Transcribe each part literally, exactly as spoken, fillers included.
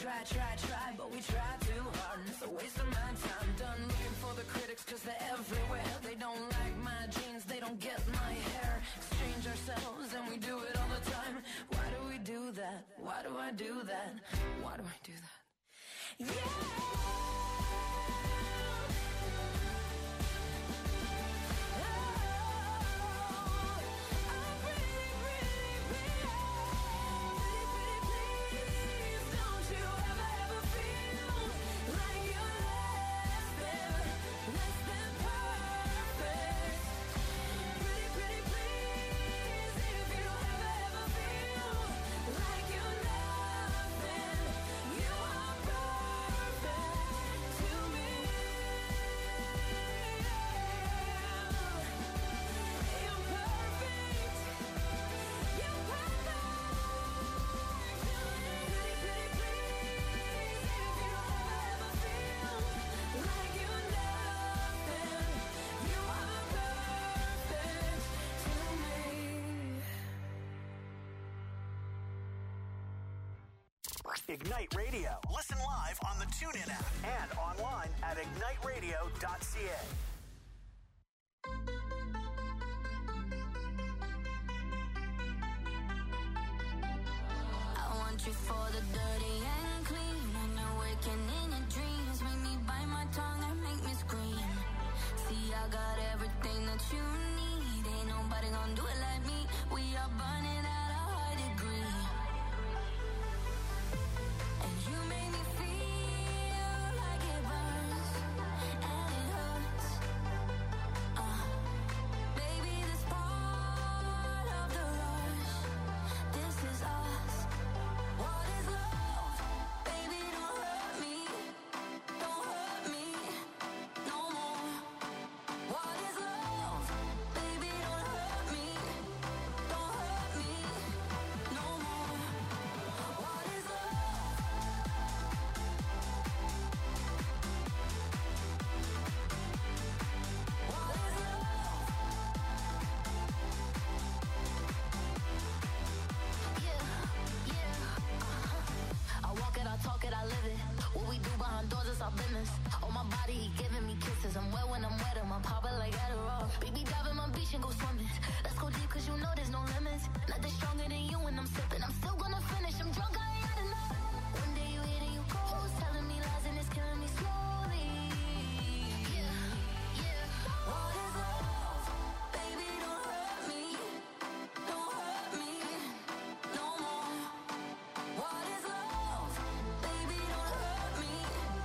try, try, try, but we try too hard, and it's a waste of my time. Done looking for the critics, cause they're everywhere. They don't like my jeans, they don't get my hair. Exchange ourselves and we do it all the time. Why do we do that? Why do I do that? Why do I do that? Yeah! Ignite Radio. Listen live on the TuneIn app and online at ignite radio dot c a. I want you for the dirty and clean. When you're waking in your dreams, make me bite my tongue and make me scream. See, I got everything that you need. Ain't nobody gonna do it like me. We are burning at a high degree. Our business. On my body, he giving me kisses. I'm wet when I'm wet, I'm popping like Adderall. Baby, dive in my beach and go swimming. Let's go deep, cause you know there's no limits. Nothing stronger than you when I'm sipping. I'm still gonna finish, I'm drunk, I ain't had enough. One day you hit and you go, telling me lies and it's killing me slowly. Yeah, yeah. What is love? Baby, don't hurt me. Don't hurt me no more. What is love? Baby, don't hurt me.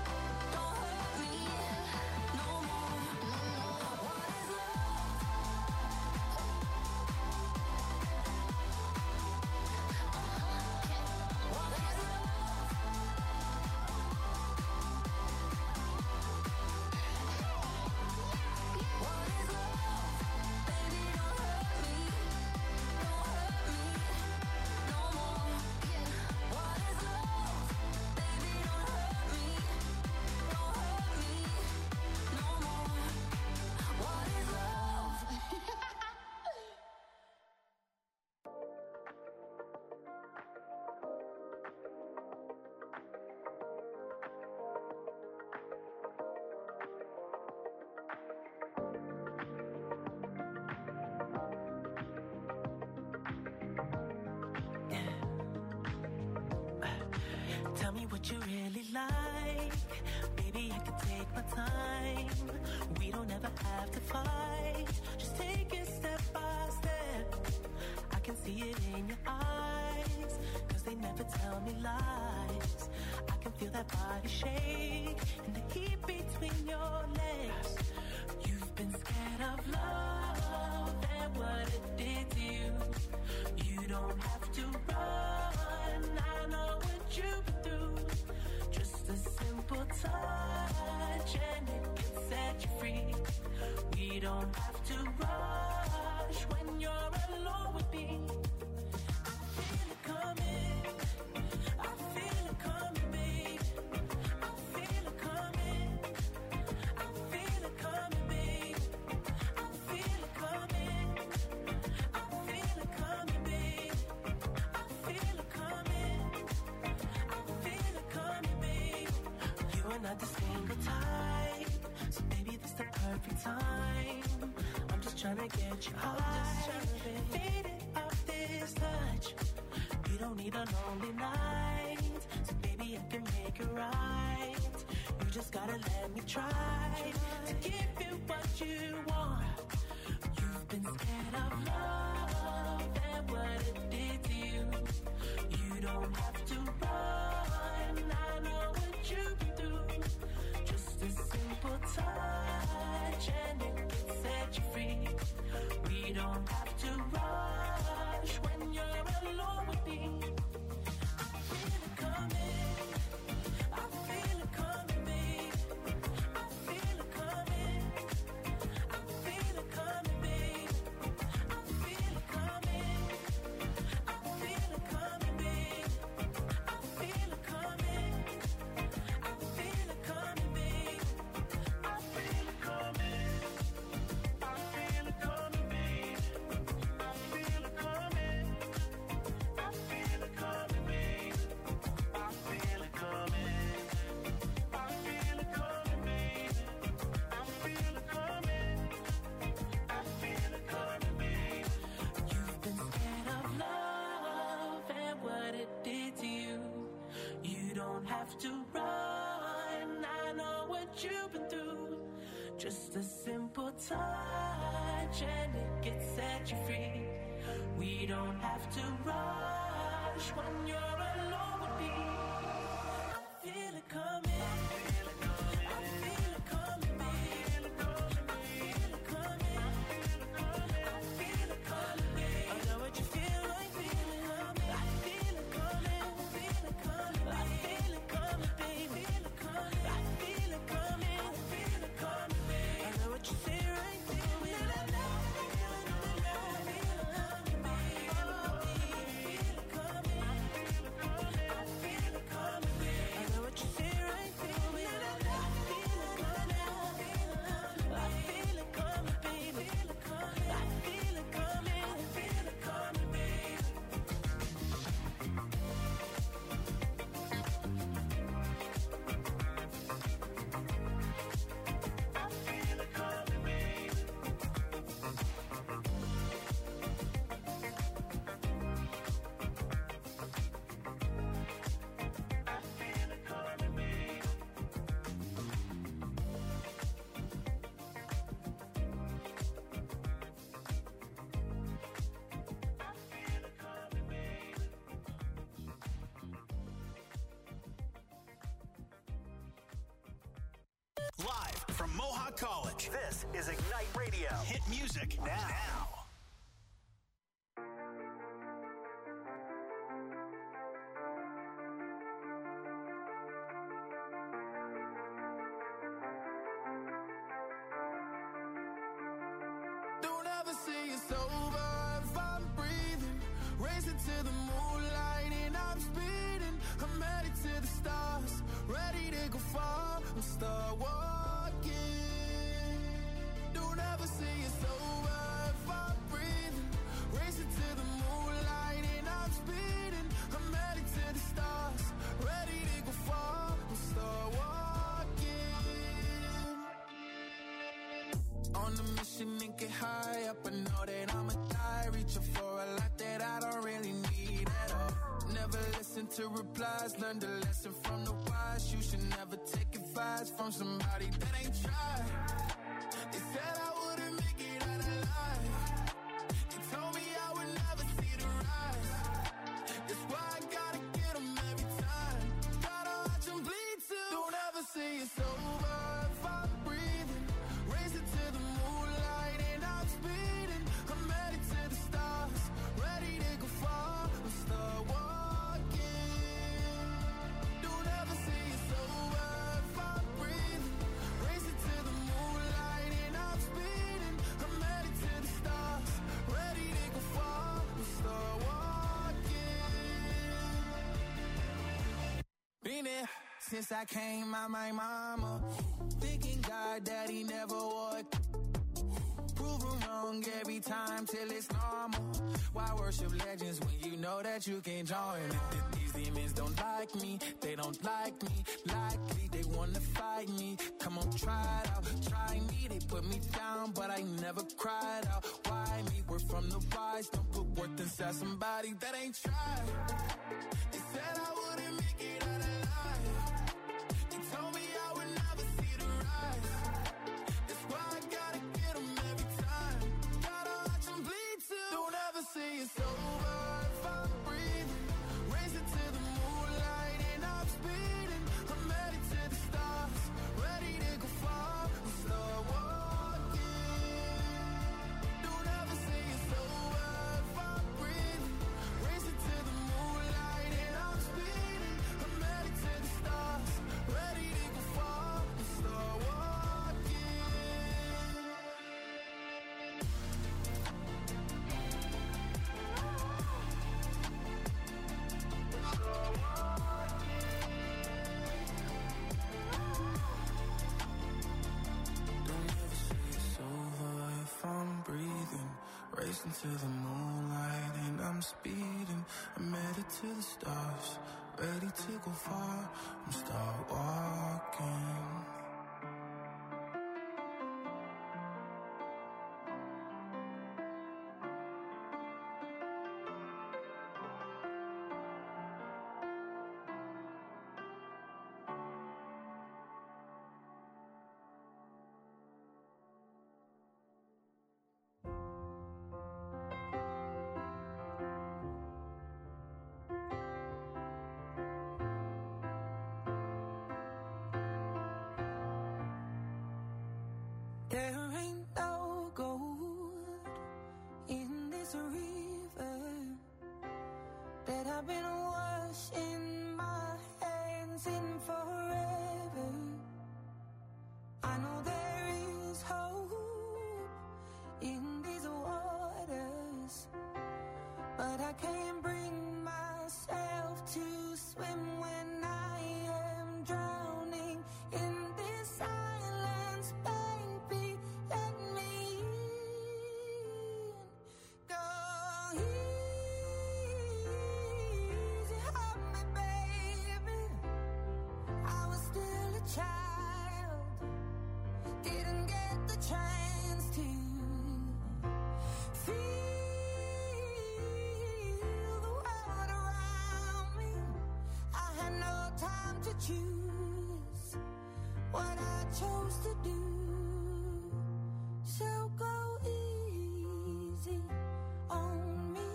Tell me what you really like. Baby, I can take my time. We don't ever have to fight. Just take it step by step. I can see it in your eyes, cause they never tell me lies. I can feel that body shake and the heat between your legs. You've been scared of love and what it did to you. You don't have to run, I know what you've been through. Just a simple touch and it can set you free. We don't have to rush when you're alone with me. I feel it coming, I feel it coming, babe. I feel it coming, I feel it coming, babe. I feel it coming, I feel it coming, babe. I feel it coming, I feel it coming. trying to get you high. Faded off this touch. You don't need a lonely night. So baby, I can make it right. You just gotta let me try to give you what you want. You've been scared of love and what it did to you. You don't have to run. I know what you've been through. Just a simple touch and it can set you free. We don't have to rush when you're alone with me. I feel it coming. I feel it coming, babe. I feel it coming. I feel it coming, babe. I feel it coming. I feel it coming, babe. I feel it coming. I feel it coming, babe. I feel it coming. I feel it coming, babe. I feel it coming. I feel it coming, babe. I feel it coming. I feel it coming, babe. I feel it coming. I feel it coming, babe. You've been scared of love and what it did to you. You don't have to run. I know what you've been through. Just a simple touch and it can set you free. We don't have to rush when you're alone with me. I feel it coming. I feel it coming. I feel it coming, babe. I feel it coming. I feel it coming, babe. I know what you feel like feeling coming. I feel it coming. I feel it coming. I feel it coming, babe. Feel it coming. I feel it coming. I feel it coming, babe. I know what you say right there. Live from Mohawk College, this is Ignite Radio. Hit music now. now. Don't ever say it's over if I'm breathing. Racing to the moonlight and I'm speeding. I'm headed to the stars, ready to go far. I'm start walking. Don't ever say it's over if I'm breathing. Racing to the moonlight and I'm speeding. I'm headed to the stars, ready to go far. I'm start walking. On the mission and get high up, I know that I'ma die. Reaching for a lot that I don't really need at all. Never listen to replies, learn the lesson from the wise. You should never take advice from somebody that ain't tried. They said I wouldn't make it out alive. They told me I would never see the rise. That's why I gotta get them every time. Gotta watch them bleed too. Don't ever say it's over if I'm breathing. Racing to the moonlight and I'm speeding. I'm headed to the stars, ready to go far. I'm start walking. Don't ever say it's over if I'm breathing. Racing to the moonlight and I'm speeding. I'm headed to the stars, ready to go far. I'm start walking. Been there since I came out my mama. Thinking God that he never would. Proven wrong every time till it's normal. Why worship legends when you know that you can join? These demons don't like me, they don't like me. Likely they wanna fight me. Come on, try it out, try me me, they put me down, but I never cried out. Why me? We're from the rise, don't put worth inside somebody that ain't tried. They said I wouldn't make it out alive. They told me I would never see the rise. That's why I gotta get them every time. Gotta watch them bleed too. Don't ever say it's over if I'm breathing. Raise it to the moonlight and I'm speeding. I'm headed to the stars, ready to go far and start walking. Don't ever say it's over if I'm breathing. Raise it to the moonlight and I'm speeding. I'm headed to the stars, ready to go far and start walking. Don't ever say it's over if I'm breathing. Racing to the moonlight and I'm speeding. I'm headed to the stars, ready to go far and start walking. There ain't no gold in this river that I've been washing my hands in forever. I know there is hope in these waters, but I can't bring myself to swim when I am drowning in this silence. Baby, let me in. Go easy on me, baby. I was still a child, didn't get the chance to feel the world around me. I had no time to choose what I chose to do. So go easy on me.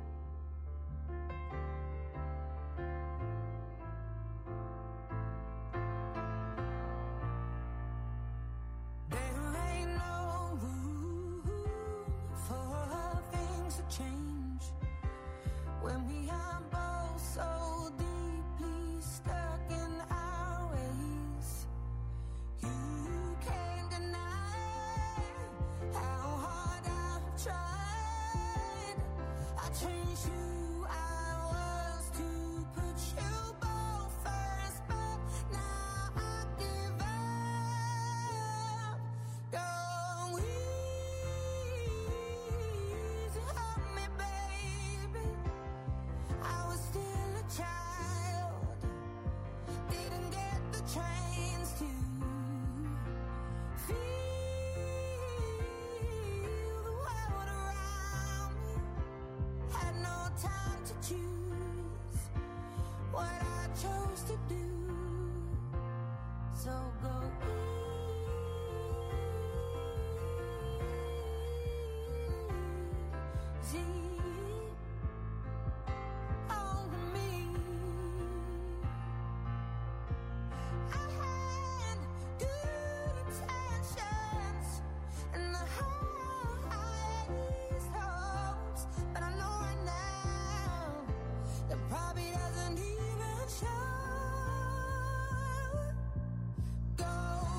There ain't no room for things to change when we are both so deeply stuck in our ways. You can't deny how hard I've tried. I changed who I was to put you both first, but now I give up. Go easy on me, baby. I was still a child, didn't get the chance to feel the world around me. Had no time to choose what I chose to do. So go easy on me. I had good intentions and the highest hopes, but I know right now that probably doesn't even show. Go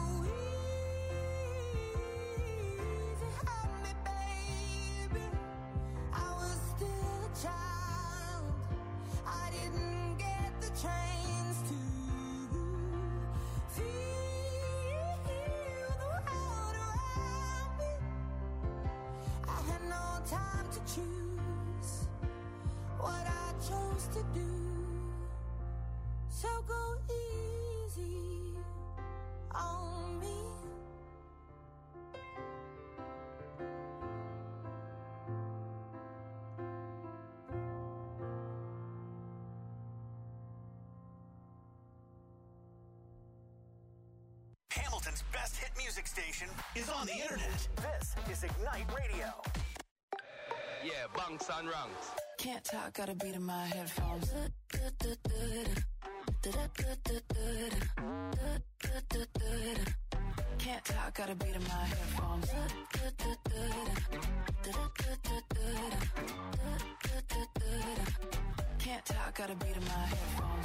easy on me, baby. I was still a child, I didn't get the chance to feel the world around me. I had no time to choose what I chose to do. So go easy on me. Hamilton's best hit music station is on the internet. This is Ignite Radio. Yeah, bunks and ranks. Can't talk, got a beat in my headphones. Can't talk, got a beat in my headphones. Can't talk, got a beat in my headphones.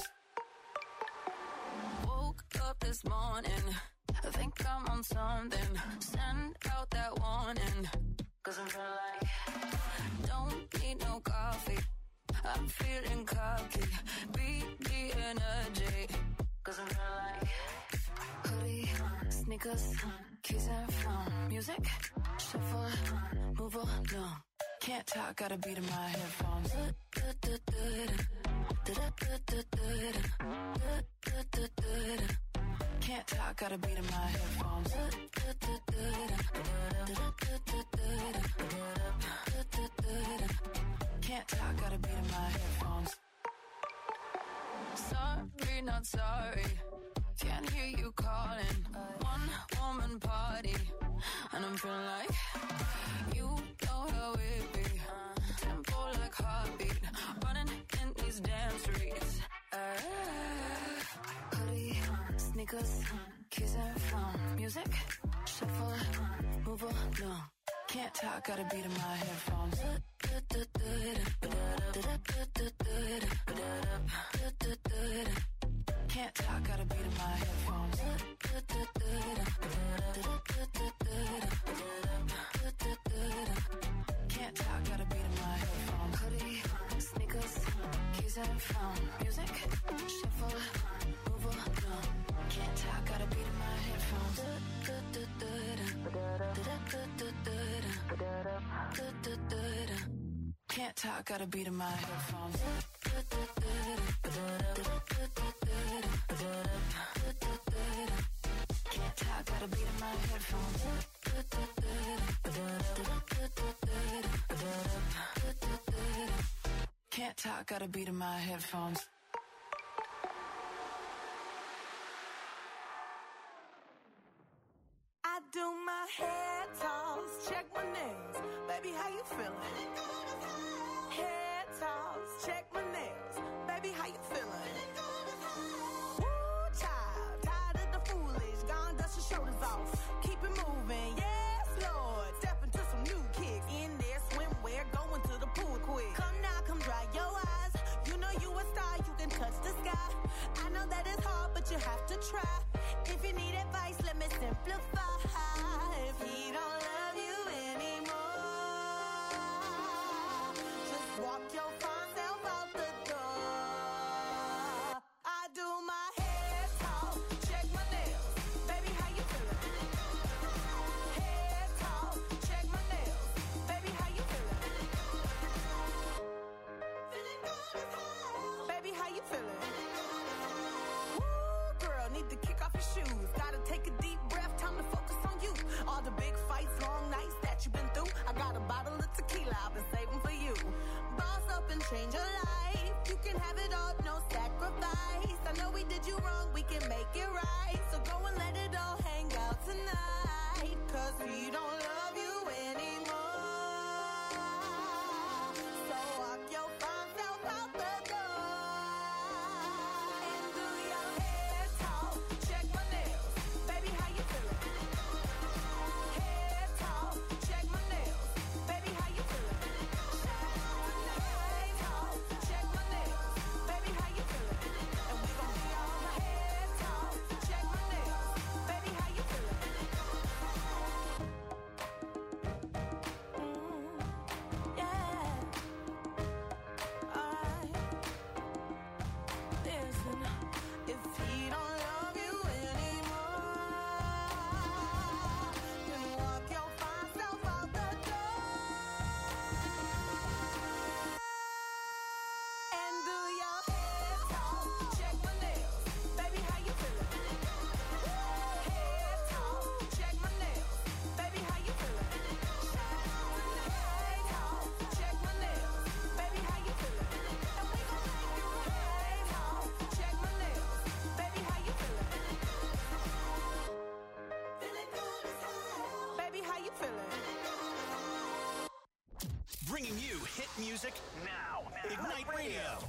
Woke up this morning, I think I'm on something. Send out that warning, cause I'm feeling like don't need no coffee. I'm feeling cocky, beat the energy, cause I'm feeling like hoodie, sneakers, keys and phone. Music, shuffle, move along. Can't talk, got a beat in my headphones. Can't talk, got a beat in my headphones. Can't talk, got a beat in my headphones. Sorry, not sorry. Can't hear you calling. One woman party, and I'm feeling like you know how it be. Tempo like heartbeat, running in these damn streets. Uh, hoodie, sneakers, keys and phone. Music, shuffle, move along. Can't talk, got a beat in my headphones. Can't talk, got a beat in my headphones. Can't talk, got a beat in my headphones. Hoodie, sneakers, keys and phone. Music, shuffle, move along. Can't talk, got a beat in my headphones. Can't talk, got a beat in my headphones. Can't talk, got a beat in my headphones. Can't talk, got a beat in my headphones. I do my hair toss, check my nails. Baby, how you feeling? Hair toss, check my nails. Baby, how you feeling? Woo, child, tired of the foolish. Gone, dust your shoulders off. Keep it moving, yes, Lord. Step into some new kicks. In there, swimwear, going to the pool quick. Come now, come dry your eyes. You know you a star, you can touch the sky. I know that it's hard, but you have to try. If you need advice, let me simplify. If he don't love you anymore, just walk your fine self out the door. I do my hair talk, check my nails. Baby, how you feeling? music now. Ignite Radio.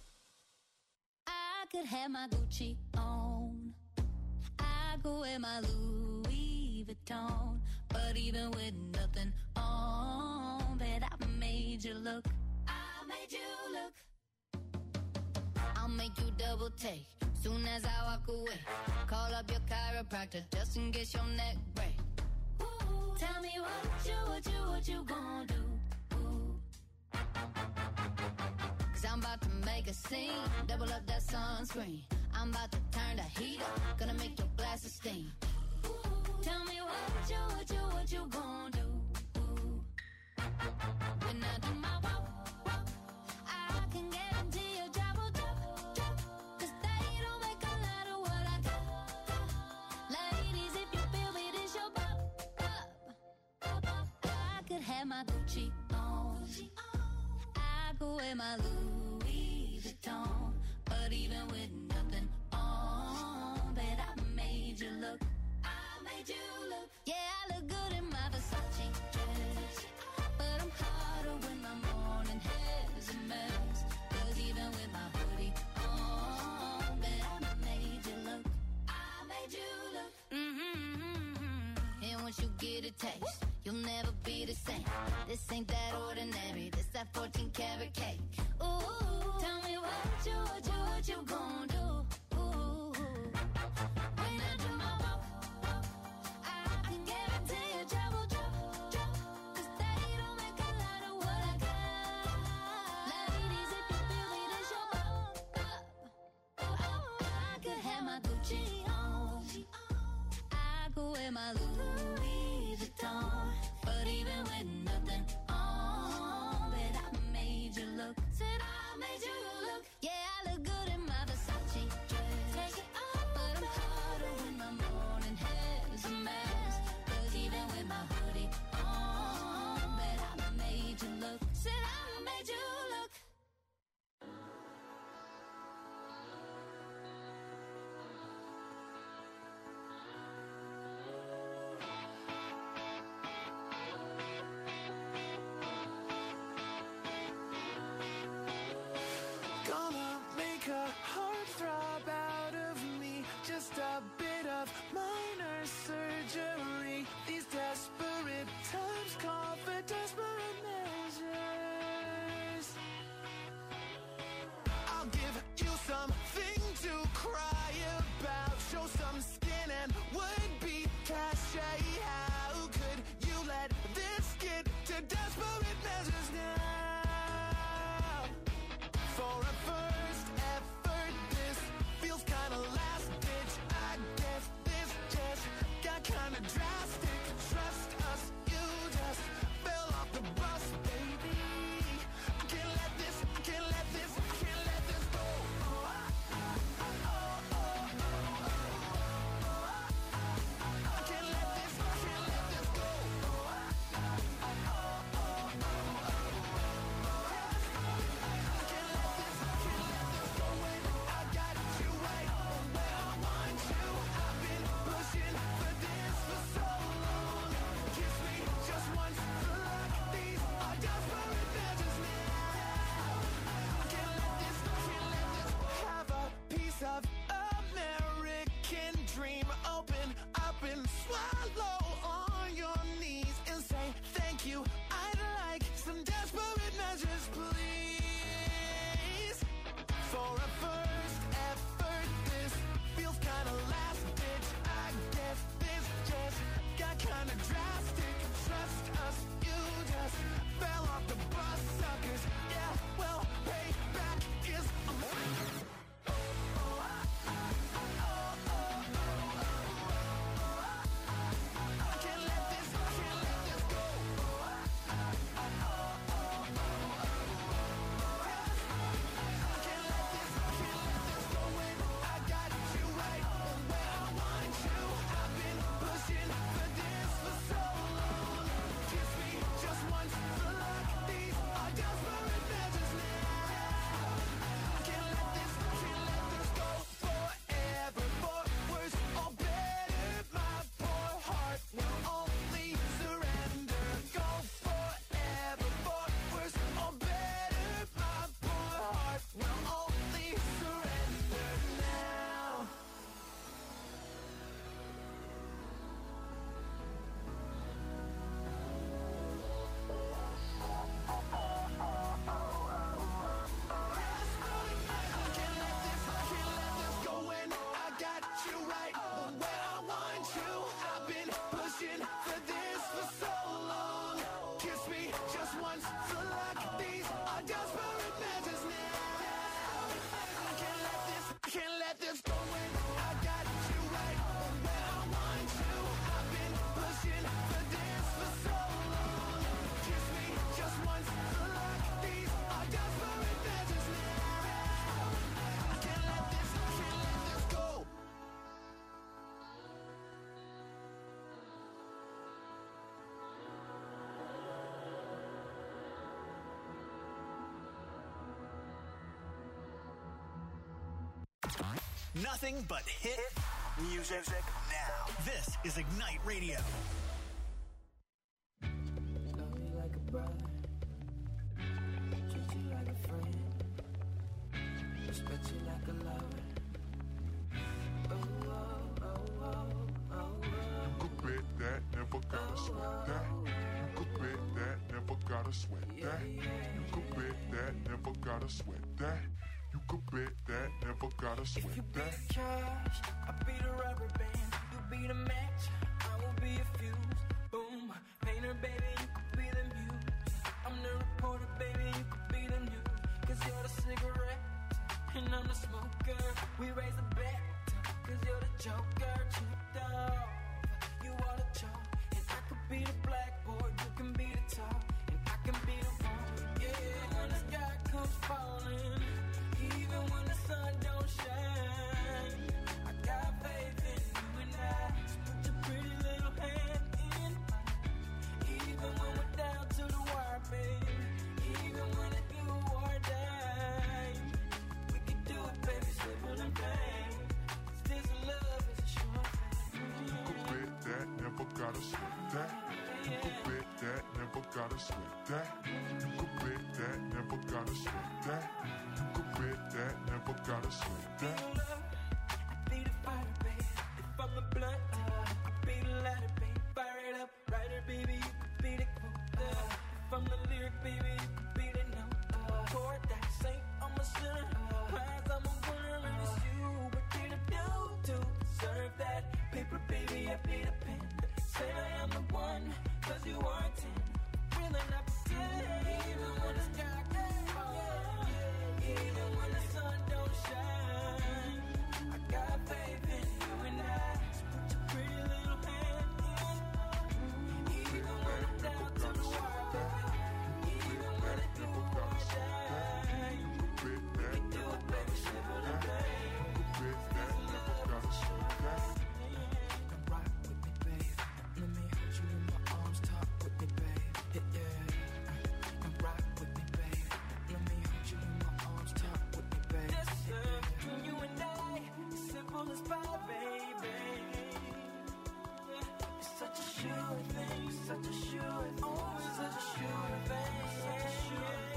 I could have my Gucci on. I could wear my Louis Vuitton. But even with nothing on, bet I made you look. I made you look. I'll make you double take soon as I walk away. Call up your chiropractor just in case your neck break. Ooh, tell me what you, what you, what you gonna do. Ooh. Cause I'm about to make a scene. Double up that sunscreen. I'm about to turn the heat up. Gonna make your glasses steam. Ooh, tell me what you, what you, what you gonna do. Ooh. When I do my walk, walk, I can guarantee your job will drop, drop. Cause they don't make a lot of what I got, got. Ladies, if you feel me, this your bop, bop, bop. I could have my Gucci on. I could wear my Louis Vuitton. But even with nothing on, bet I made you look. I made you look. Yeah, I look good in my Versace dress. But I'm hotter when my morning hair's a mess. Cause even with my hoodie on, bet I made you look. I made you look. Mm-hmm. And once you get a taste, you'll never be the same. This ain't that ordinary. This that fourteen karat cake. Ooh, tell me what you, what you, what you gon' do. Ooh, when I do my walk, walk, I can guarantee your job will drop, drop. Cause they don't make a lot of what I got. Ladies, if you feel me, this your bop, bop. Oh, I could have my Gucci on. I could wear my Louis Vuitton. But even with nothing on, bet I made you look. Said I made you look. Yeah, I look good in my Versace dress. Take it off, but I'm hotter when my morning hair's a mess. Cause even with my hoodie on, bet I made you look. Said I made you look. Gonna make a heart throb out of me. Just a bit of minor surgery. These desperate times call for desperate measures. I'll give you something to cry about. Show some skin and would be cachet. How could you let this get to desperate measures now? For a first effort, this feels kinda last ditch. I guess this just got kinda drastic. Trust us, you just fell off the bus, baby. I can't let this, I can't let this, I can't let this go. Oh, oh, oh, oh, oh. I can't let this, I can't let this go. Oh, oh, oh, oh, oh. I can't let this, I can't let this go when I got you right where I want you. I've been pushing for this for so long. Kiss me just once for luck. These are desperate measures now. I can't let this, I can't let this. Have a piece of American dream. Open up and swallow on your knees and say thank you. I'd like some desperate measures, please. For a first effort, this feels kinda last ditch. I guess this just got kinda drastic. Trust us, you just fell off the bus, suckers. Yeah, well, payback is a I can't let this, I can't let this go. I can't let this, I can't let Nothing but hit music now. This is Ignite Radio. Love you like a brother, treat you like a friend, respect you like a lover. Oh, oh, oh, oh, oh, oh. You could bet that, never gotta sweat that. You could bet that, never gotta sweat that. You could bet that, never gotta sweat that. You could bet that, never gotta sweat If you be that. the cash, I'll be the rubber band. You be the match, I will be a fuse. Boom, painter, baby, you could be the muse. I'm the reporter, baby, you could be the news. Cause you're the cigarette, and I'm the smoker. We raise a bet, cause you're the joker. Chipped off, you are the chalk. And I could be the blackboard, you can be the top. And I can be the one, yeah, when the sky comes falling. Even when the sun don't shine, I got faith in you and I. So put your pretty little hand in mine. Even when we're down to the wire, baby. Even when it's do or die, we can do it, baby, simple and plain. This love is a short thing. You could bet that, never gotta sweat that. You could bet that, never gotta sweat that. You could bet that, never gotta sweat that. You could bet that, never gotta sweat that. I be the fighter, baby. If I'm the blunt, I be the lighter, baby. Fire it up, writer, baby. You could be the quote. If I'm the lyric, baby, you could be the note. Chord that saint, I'm a sinner. Prize, I'm a winner, and it's you. What did I do to deserve that? Paper, baby, I be the pen. Say I am the one, cause you are a ten. Really not pretend. Even when the sky gets falling, even when the sun don't shine, I got faith in you and I. So put your pretty little hand in mine. Even when I'm down to the wire, baby. Even when it do or die, we can do it, baby, simple and plain. You could bet that, never gotta sweat that. Come rock with me, babe. Let me hold you in my arms, talk with me, babe. Yeah, yeah. Come rock with me, babe. Let me hold you in my arms, talk with me, babe. Yes, sir. You and I, simple as pie, baby. It's such a sure thing, such a sure thing, oh, it's such a sure thing, such a sure thing.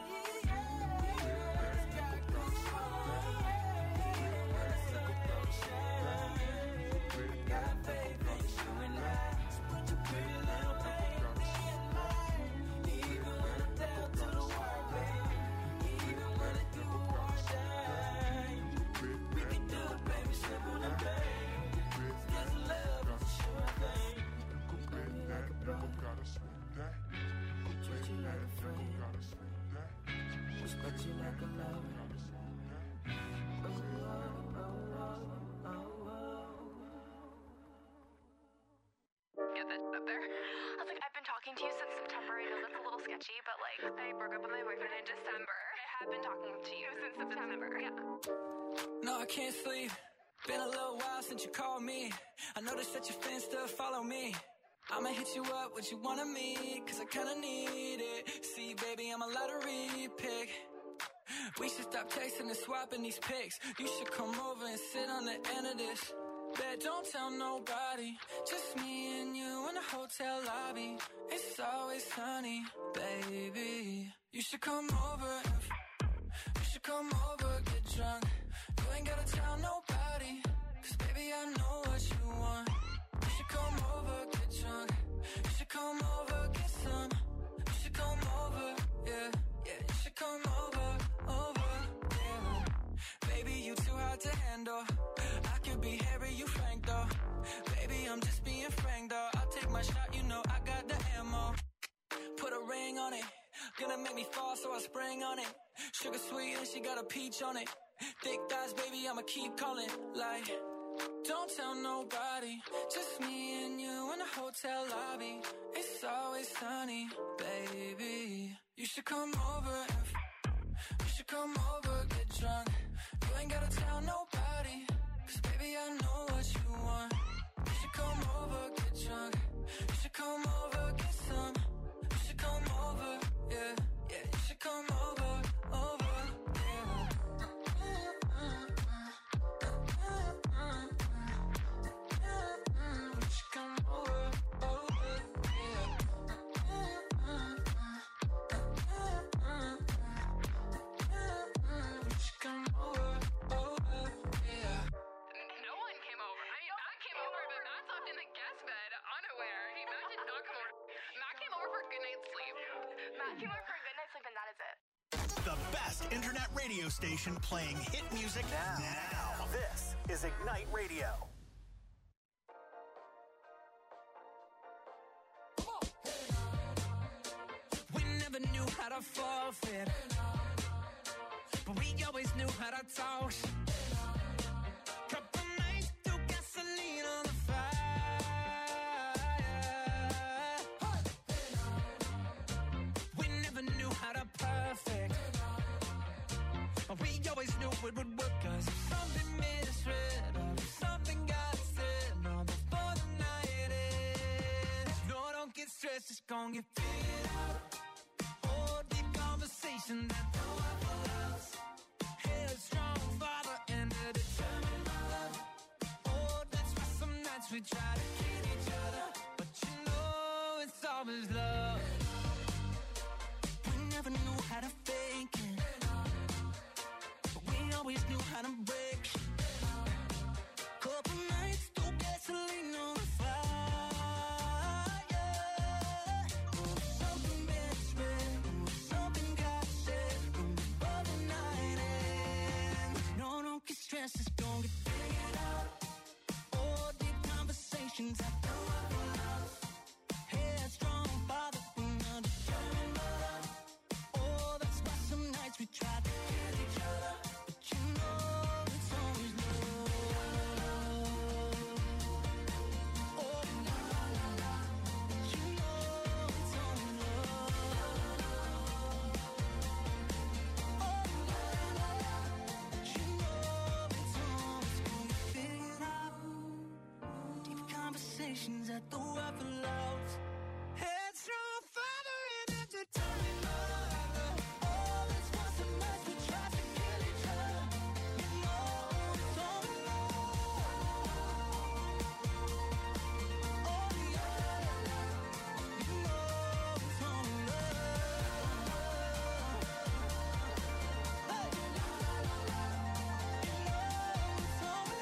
Got faith in you and I. So put your pretty little hand in mine. Even when I'm down to the wire, baby. Even when it do or die, we can do it, baby, simple and plain. This love is a sure thing. You could bet that, never gotta sweat that. You could Treat you bet like a that, never friend, gotta sweat that. respect you like a lover. Oh, oh, oh, oh, oh, oh. Get that up there. I was like, I've been talking to you since September. I know that's a little sketchy, but like, I broke up with my boyfriend in December. I have been talking to you since September. Yeah. No, I can't sleep. Been a little while since you called me. I noticed that your fans still follow me. I'ma hit you up, what you wanna meet, cause I kinda need it. See, baby, I'm a lottery pick. We should stop texting and swapping these pics. You should come over and sit on the end of this. Bet don't tell nobody, just me and you in the hotel lobby. It's always sunny, baby. You should come over and f- you should come over, get drunk. You ain't gotta tell nobody, cause baby I know what you want. You should come over, get drunk. You should come over, get some. You should come over, yeah, yeah. You should come over, over, yeah. Baby, you too hard to handle. I could be Harry, you Frank though. Baby, I'm just being frank though. I'll take my shot, you know I got the ammo. Put a ring on it. Gonna make me fall, so I spring on it. Sugar sweet and she got a peach on it. Thick thighs, baby, I'ma keep calling. Like, don't tell nobody, just me and you in the hotel lobby. It's always sunny, baby. You should come over and f- you should come over, get drunk. You ain't gotta tell nobody, cause baby I know what you want. You should come over, get drunk. You should come over, get some. You should come over, yeah, yeah. You should come over, over, yeah. came over for a good night's sleep. Matt came over for a good night's sleep, and that is it. The best internet radio station playing hit music now. now. This is Ignite Radio. We never knew how to forfeit, but we always knew how to toss. Couple nights through gasoline on the fire. We never knew how to perfect, but we always knew it would work. Cause if something misread or if something got said, no, before the night ends, no, don't get stressed, it's gonna get figured out. Oh, deep conversation that no one else. Headstrong father and a determined mother. Oh, that's why some nights we try to kid each other, but you know it's always love. We never knew how to fake it, but we always knew how to break shit. Couple nights through gasoline on the fire. Oh, something misread, oh, something got said before the night ends. No, don't get stressed, it's gonna get figured out. Oh, deep conversations I don't have enough. Headstrong father and a determined mother. Oh, that's why some nights we try to kill each other, but you know it's always love. Oh, la la la la, but you know it's always love. Oh, la la la, but you know it's always gonna get figured out. Deep conversations at the weapon loves. Headstrong father and a determined mother. Oh, that's why some nights we try to kill each other. You know it's always love. Oh, yeah, you know it's always love. Hey, la la la la, you know it's always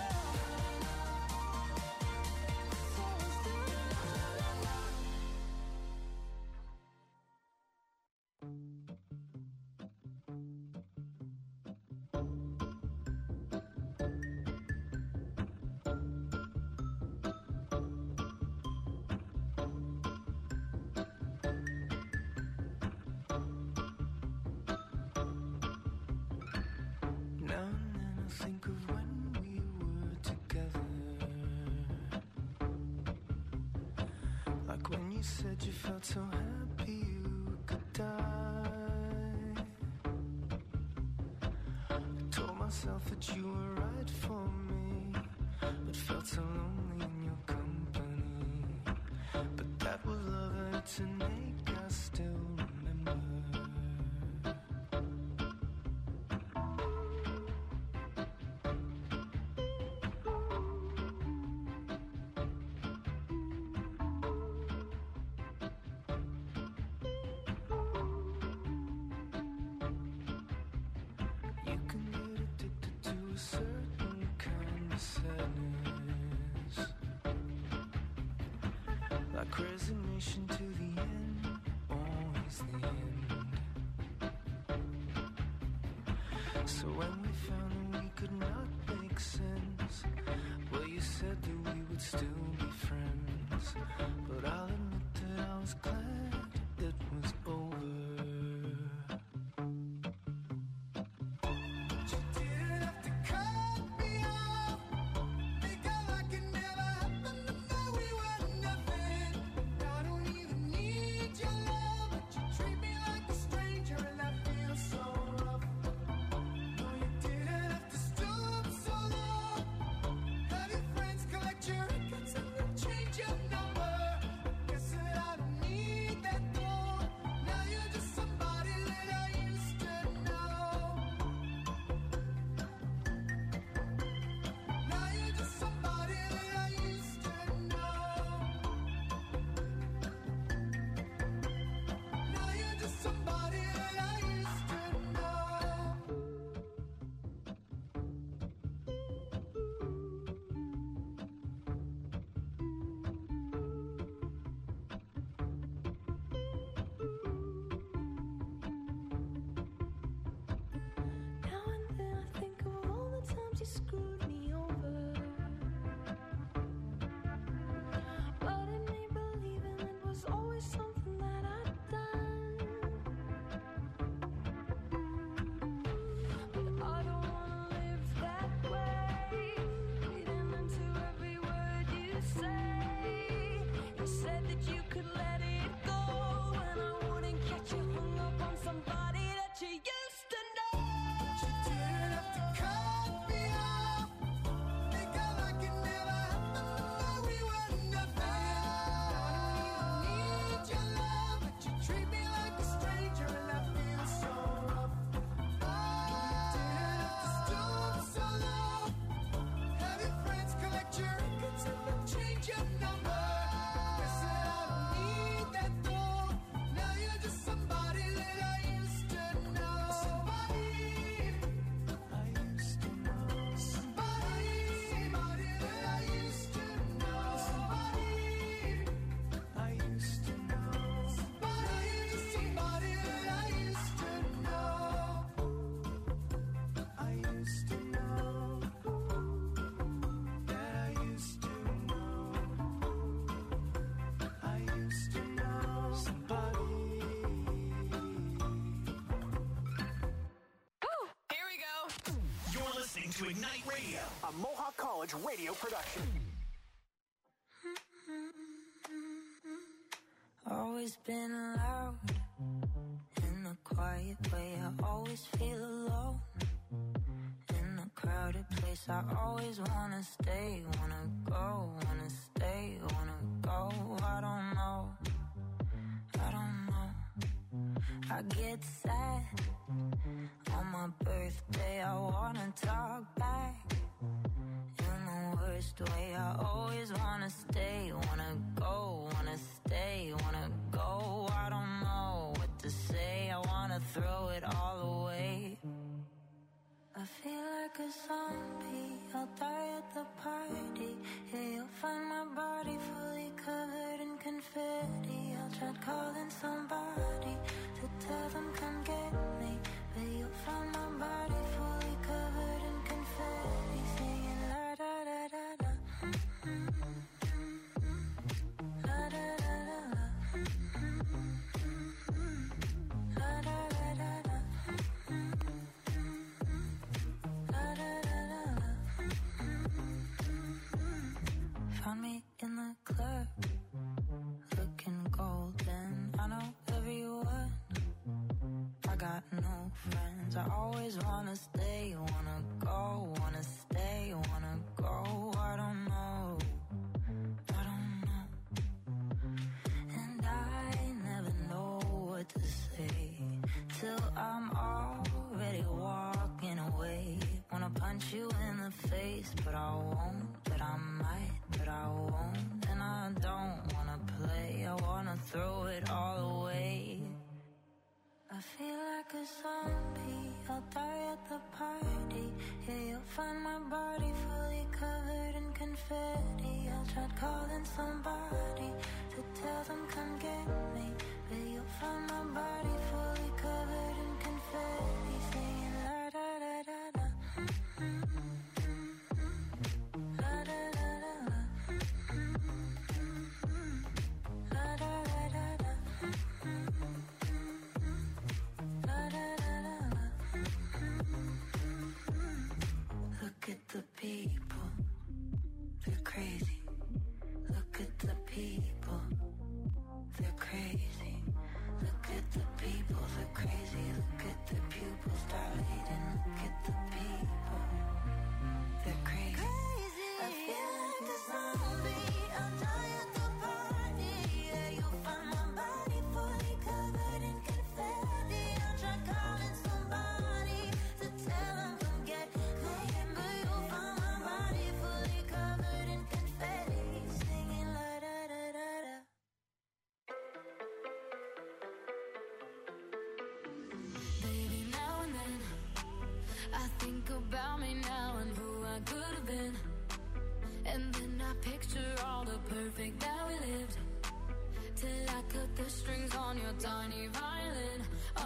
Now and then I think of when we were together, like when you said you felt so happy you could die. I told myself that you were right for me, but felt so lonely in your company. But that was love and it's an ache I still remember. You can get addicted to a certain kind of sadness, like resignation to the end, always the end. So when we found that we could not make sense, well, you said that we would still be friends. But I'll admit that I was glad it was over. You didn't have to cut me off, make out like it never happened, to know we were nothing. I don't even need your love, but you treat me like a stranger, and that feels so rough. No, you didn't have to stoop so low, have your friends collect your records and then change your number. to Ignite Radio, a Mohawk College radio production. Always been loud in a quiet way. I always feel alone in a crowded place. I always wanna stay, wanna go, wanna stay, wanna go. I don't know, I don't know. I get sad on my birthday. I wanna talk back in the worst way. I always wanna stay, wanna go, wanna stay, wanna go. I don't know what to say. I wanna throw it all away. I feel like a zombie. I'll die at the party. Yeah, you'll find my body fully covered in confetti. I'll try calling somebody to tell them come get me, but you'll find my body fully covered in confetti, singing la da da da da. La da da da da. La da da da da. La da da da da. Found me in the club, looking golden. I know everyone, I got no friends. I always wanna stay, wanna go, wanna stay, wanna go. I don't know, I don't know. And I never know what to say till I'm already walking away. Wanna punch you in the face, but I won't, but I might, but I won't. And I don't wanna play, I wanna throw it all away. I feel like a zombie, I'll die at the party. Yeah, you'll find my body fully covered in confetti. I'll try calling somebody to tell them come get me, but you'll find my body fully covered in confetti, singing la da da da da. La da da da da. La da da da da. Look at the people, they're crazy. Look at the people, they're crazy. Look at the people, they're crazy. Look at the pupils dilating. Look at the people, they're crazy. I feel like a zombie, I'll die at the party. Yeah, you'll find my body fully covered in confetti. I'll try calling somebody to tell them come get me, but you'll find my body fully covered in confetti, singing la da da da da. Baby, now and then I think about me now and who I could have been, and then I picture all the perfect that we lived, till I cut the strings on your tiny violin. Uh,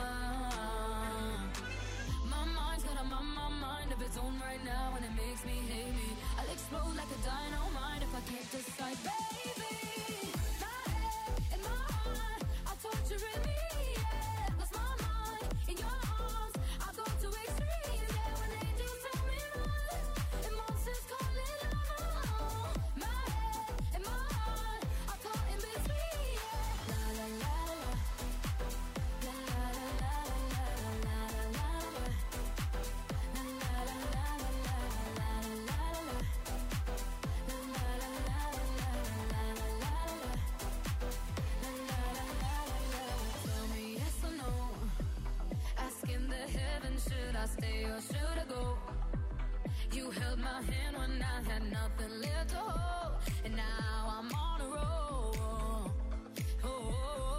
my mind's got a my, my mind of its own right now, and it makes me hate me. I'll explode like a dynamite if I can't decide, baby. My head and my heart are torturing me. Yeah, lost my mind in your arms. I go to extremes. Yeah, when angels tell me run, and monsters call it love. My head and my heart are caught in between. Yeah, la la la la. La la la la la la la la la. La la la la la la la la la. La la la la la la la la la. La la la la la. Tell me yes or no. Asking the heavens, should I stay or should I go? You held my hand when I had nothing left to hold, and now I'm on a roll. Oh,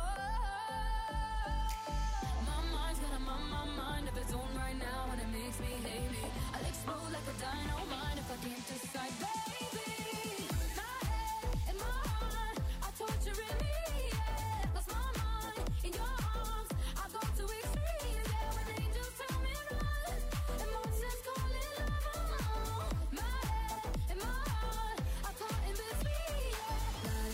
my mind's got a my, my mind of its own right now, and it makes me hate me. I'll explode like a dynamite if I can't decide, baby. My head and my heart are torturing me. Yeah, lost my mind in your arms. I go to extremes. Yeah, when angels tell me run, and monsters call it love. My head and my heart are caught in between. Yeah. La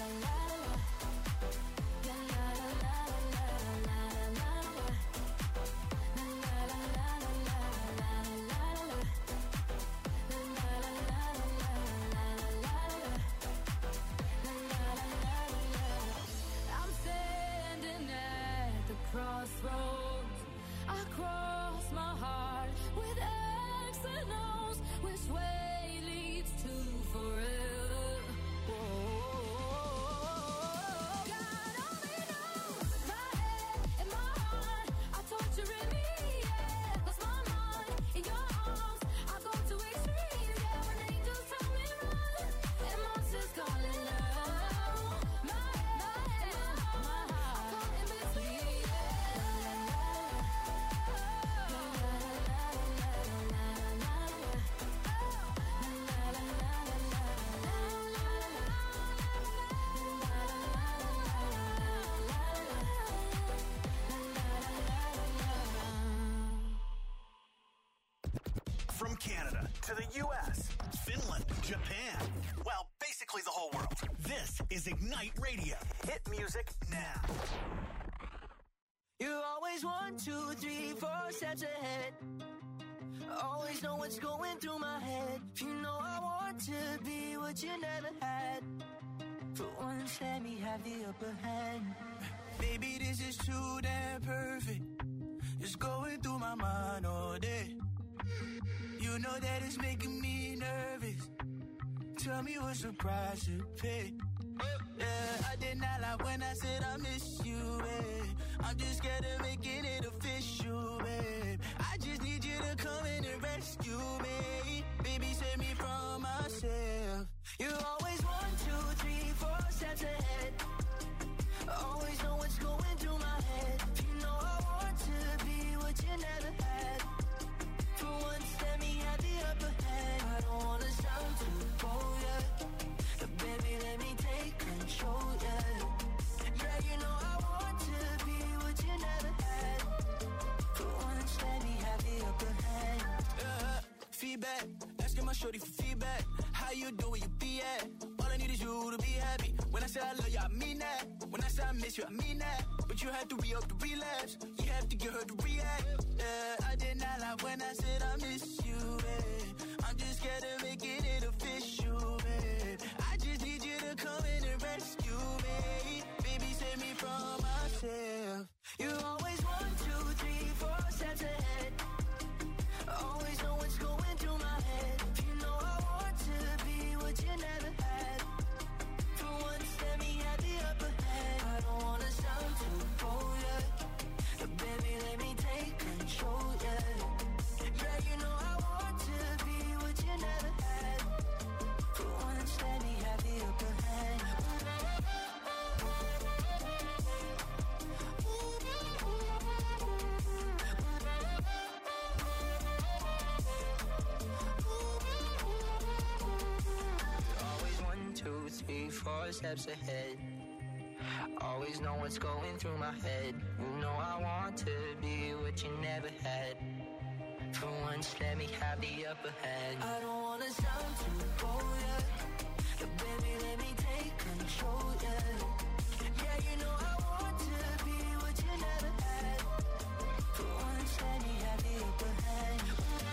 Canada to the U S, Finland, Japan. Well, basically the whole world. This is Ignite Radio. Hit music now. You always one, two, three, four steps ahead. Always know what's going through my head. You know I want to be what you never had. For once, let me have the upper hand. Baby, this is too damn perfect. It's going through my mind all day. You know that it's making me nervous. Tell me what's the price to pay. Yeah, I did not lie when I said I miss you, babe. I'm just scared of making it official, babe. I just need you to come in and rescue me. Baby, save me from myself. You always one, two, three, four steps ahead. Always know what's going through my head. You know I want to be what you never had. For once, let me have the upper hand. I don't wanna sound too bold, yeah. But baby, let me take control, yeah. Yeah, you know I want to be what you never had. For once, let me have the upper hand. Yeah, feedback, asking my shorty for feedback. How you doing, you be at? All I need is you to be happy. When I say I love you, I mean that. When I say I miss you, I mean that. But you have to re-up the relapse. You have to get her to react. Yeah, I did not lie when I said I miss you, babe. I'm just scared of making it official, babe. I just need you to come in and rescue me. Baby, save me from myself. You always one, two, three, four steps ahead. Always know what's going through my head. You know I want to be what you never had. For once, let me have the upper hand. I don't wanna sound too bold, yeah. But baby, let me take control, yeah. Yeah, you know I want to be what you never had. For once, let me have the upper hand. Always one, two, three, four steps ahead. Always know what's going through my head. You know I want to be what you never had. For once, let me have the upper hand. I don't wanna sound too bold, yeah. But baby, let me take control, yeah. Yeah, you know I want to be what you never had. For once, let me have the upper hand.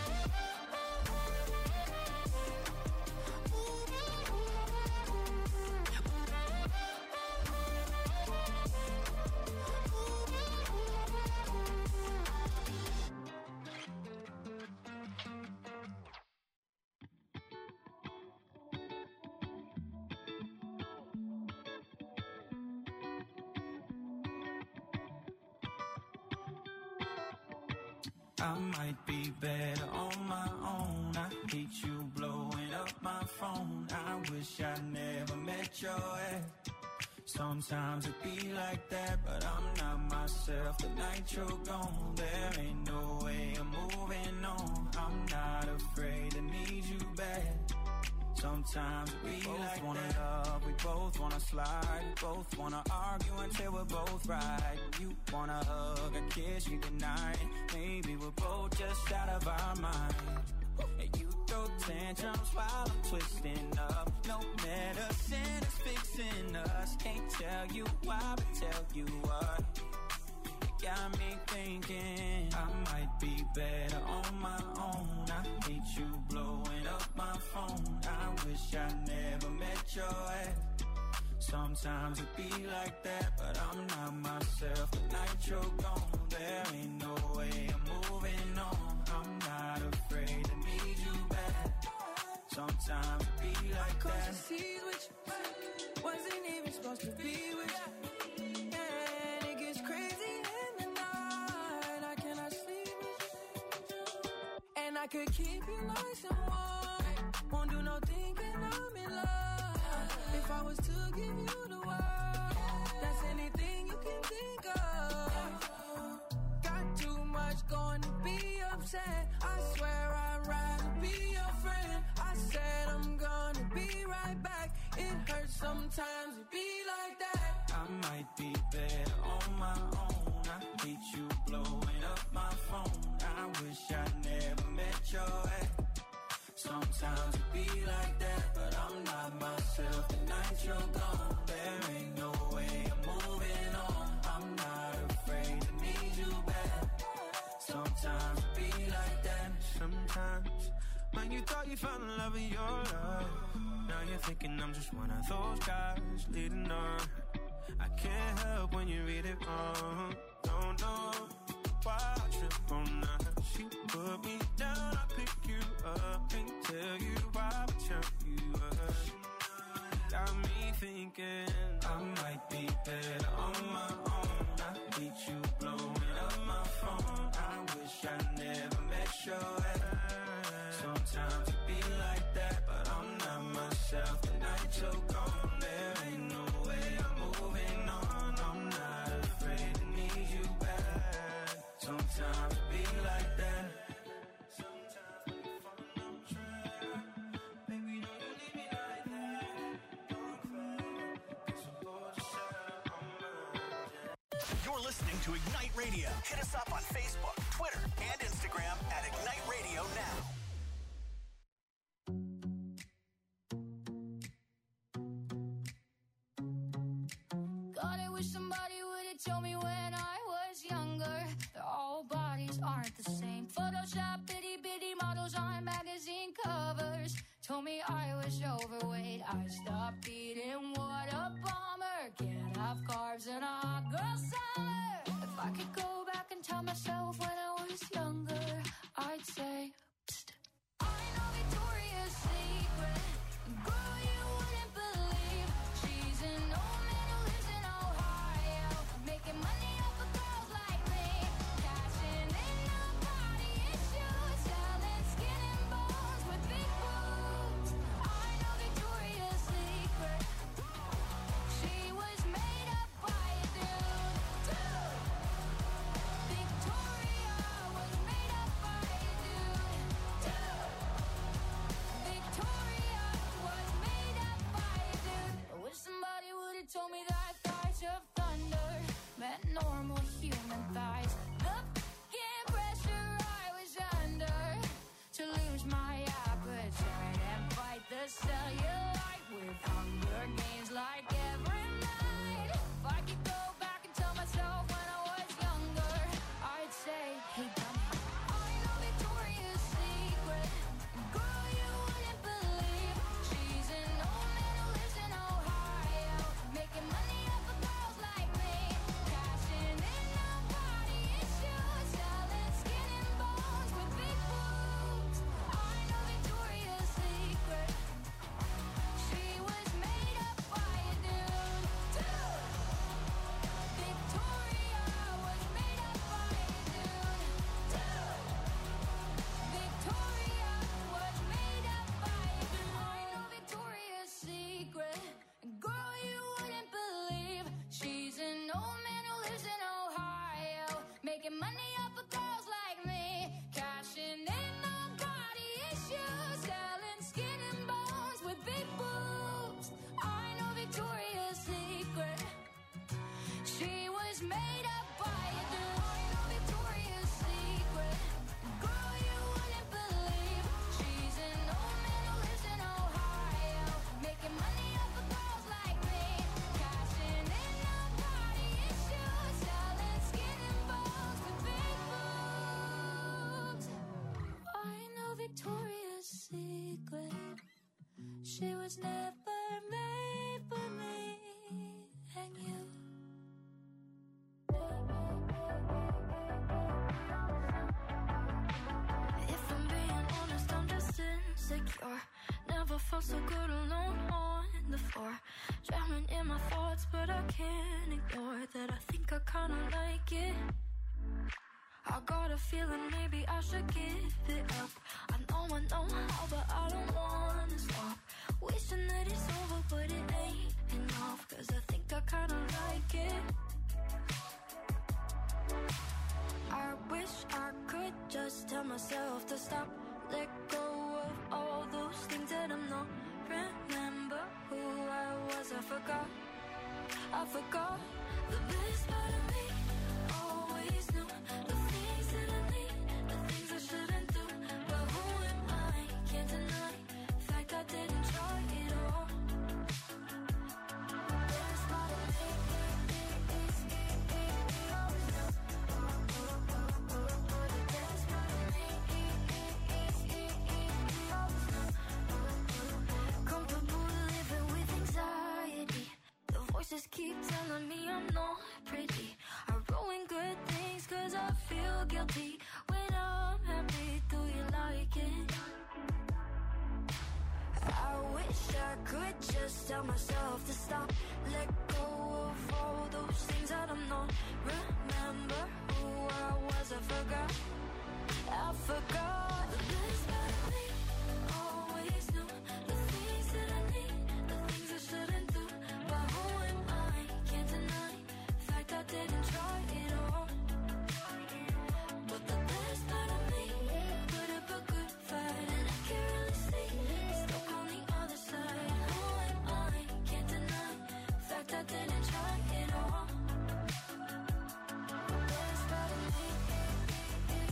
I might be better on my own. I hate you blowing up my phone. I wish I never met your ex. Sometimes it be like that, but I'm not myself. The night you're gone, there ain't no way I'm moving on. I'm not afraid to need you back. Sometimes we both like wanna that. Love, we both wanna slide, we both wanna argue until we're both right. You wanna hug and kiss me goodnight. Maybe we're both just out of our mind. And you throw tantrums while I'm twisting up. No medicine is fixing us. Can't tell you why, but tell you what. You got me thinking I might be better on my own. I hate you blowing up my phone. I wish I never met your ex. Sometimes it be like that, but I'm not myself. The night you're gone, there ain't no way I'm moving on. I'm not afraid to need you back. Sometimes it be like Cross that. the seas with you, wasn't even supposed to be with you. And it gets crazy in the night. I cannot sleep with you. And I could keep you nice and warm. Won't do no thinking I'm in love. If I was to give you the world, that's anything you can think of. Got too much going to be upset. I swear I'd rather be your friend. I said I'm gonna be right back. It hurts sometimes to be like that. I might be better on my own. I hate you blowing up my phone. I wish I never met your ex. Sometimes it be like that, but I'm not myself. The night you're gone, there ain't no way I'm moving on. I'm not afraid to need you back. Sometimes it be like that. Sometimes when you thought you found the love of your life, now you're thinking I'm just one of those guys leading on. I can't help when you read it wrong. Don't know why I trip on that. She put me down, I pick you up and tell you why I turn you up. Got me thinking I might be better on my own. I hate you blowing up my phone. I wish I never met your ex. Sometimes it be like that, but I'm not myself. The night you're gone, there ain't no way I'm moving on. I'm not afraid to need you back. Sometimes it be like that. Sometimes we fall on track. Baby, don't you leave me like that. Don't cry, 'cause I'm bored to shut on my. You're listening to Ignite Radio. Hit us up on Facebook, Twitter, and Instagram at Ignite Radio Now. God, I wish somebody would've told me when I was younger that all bodies aren't the same. Photoshop itty bitty models on magazine covers told me I was overweight. I stopped eating, what a bummer. Can't have carbs in a hot girl summer. If I could go back and tell myself when I was younger, I'd say, psst, I know Victoria's Secret. Girl, you wouldn't believe she's an old man who lives in Ohio, making money off of girls like me, cashing in on body issues, selling skin and bones with big boobs. I know Victoria's Secret. She was made up by a dude. Dude. Victoria was made up by a dude. Dude. Victoria was made up by a dude. I wish somebody would've told me that thighs of thunder meant normal human thighs. The f***ing pressure I was under to lose my appetite and fight the cellulite with hunger gains like every night. If I could go back and tell myself when I was younger, I'd say, hey dummy, I know Victoria's Secret. Girl, you wouldn't believe she's an old man who lives in Ohio, making money off of girls like me, cashing in on body issues, selling skin and bones with big boobs. I know Victoria's Secret. She was made up by a dude. Dude. Victoria was made up by a dude. Dude. Victoria was made up by a dude. I know Victoria's Secret. Girl, you wouldn't believe she's an old man who lives in Ohio, making money off of girls like me, cashing in on body issues, selling skin and bones with big boobs. I know Victoria's Secret. She was made up by a dude. I know Victoria's Secret. Girl, you wouldn't believe she's an old man who lives in Ohio, making money off of girls like me, cashing in on body issues, selling skin and bones with big boobs. I know Victoria's Secret. She was never made for me and you. If I'm being honest, I'm just insecure. Never felt so good alone on the floor. Drowning in my thoughts, but I can't ignore that. I think I kinda like it. I got a feeling maybe I should give it up. I know I know how, but I don't wanna stop. Wishing that it's over, but it ain't enough. 'Cause I think I kinda like it. I wish I could just tell myself to stop, let go of all those things that I'm not. Remember who I was, I forgot. I forgot the best part of me. Always knew the things that I need, the things I shouldn't do. But who am I? Can't deny telling me I'm not pretty. I ruin good things cause I feel guilty. When I'm happy, do you like it? I wish I could just tell myself to stop. Let go of all those things that I'm not. Remember who I was, I forgot. I forgot. The best part of me always knew the things that I need, the things I shouldn't do. But who am I? Can't deny the fact I didn't try it all. But the best part of me put up a good fight, and I can't really see it's stuck on the other side. Who am I? Can't deny the fact I didn't try it all. The best part of me is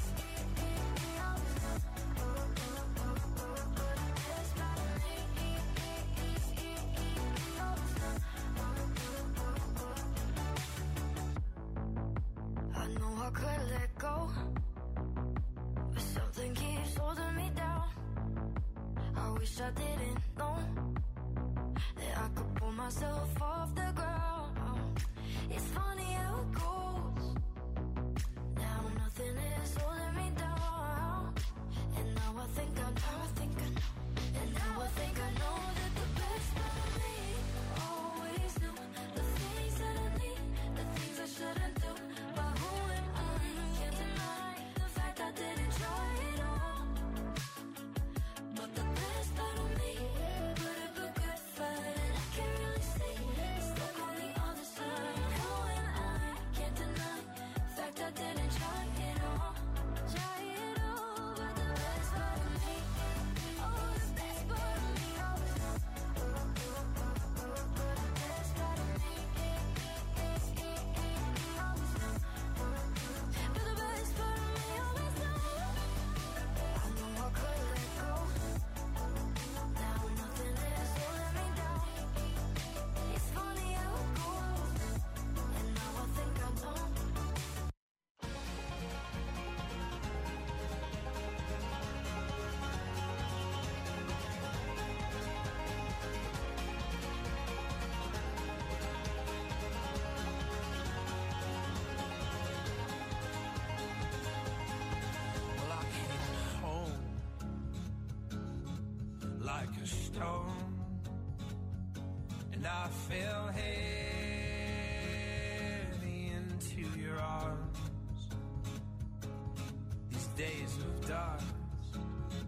I know I could let go, but something keeps holding me down. I wish I didn't know that I could pull myself off the ground. It's funny how it goes. Now nothing is holding me down. And now I think I know, I think I know. And now I think I know that the best part of me always knew the things that I need, the things I shouldn't do. But who am I? Can't deny the fact I didn't try it all. But the best part of me put up a good fight, and I can't really see it's stuck on the other side. Who am I? Can't deny the fact I didn't try it all. Try it all, but the best part of me, oh, the best part of me always knows. But the best part of me always knows. But the best part of me always knows. I know I could let go. Now nothing is holding me down. It's funny how it goes. And now I think I don't. Well, I came home like a stone, and I fell heavy into your arms. These days of dust,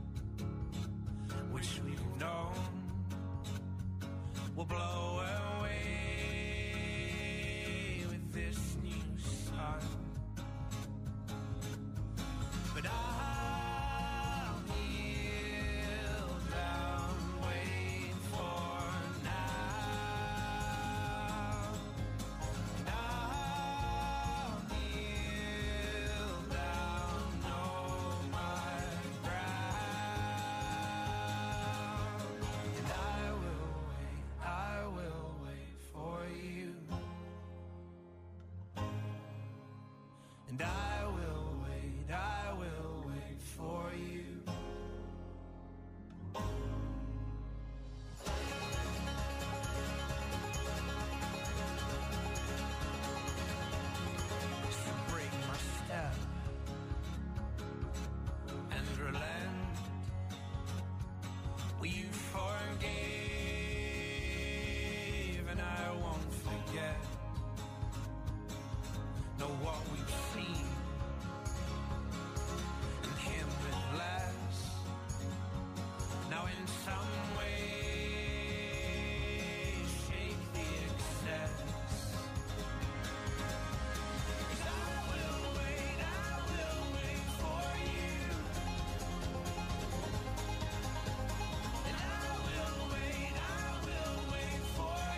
which we've known, will blow away with this new sun. But I'll kneel down, wait for now. And I'll kneel down, know my ground. And I will wait, I will wait for you. And I